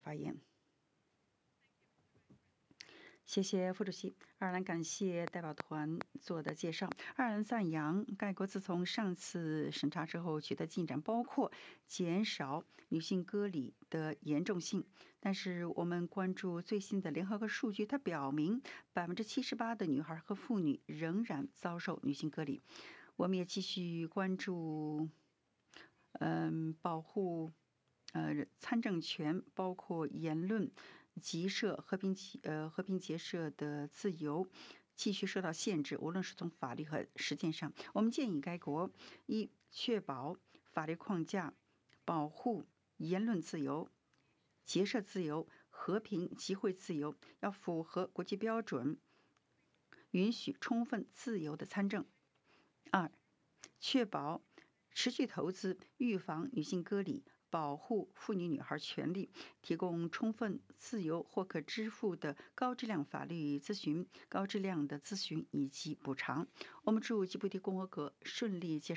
发言。谢谢副主席。爱尔兰感谢代表团做的介绍。爱尔兰赞扬该国自从上次审查之后取得进展，包括减少女性割礼的严重性。但是我们关注最新的联合国数据，它表明78%的女孩和妇女仍然遭受女性割礼。我们也继续关注，保护参政权，包括言论、集社、和平结社的自由继续受到限制，无论是从法律和实践上。我们建议该国一确保法律框架保护言论自由、结社自由、和平集会自由，要符合国际标准，允许充分自由的参政。二，确保持续投资，预防女性割礼，保护妇女女孩权利，提供充分自由或可支付的高质量法律咨询、高质量的咨询以及补偿。我们祝吉布提共和国顺利结束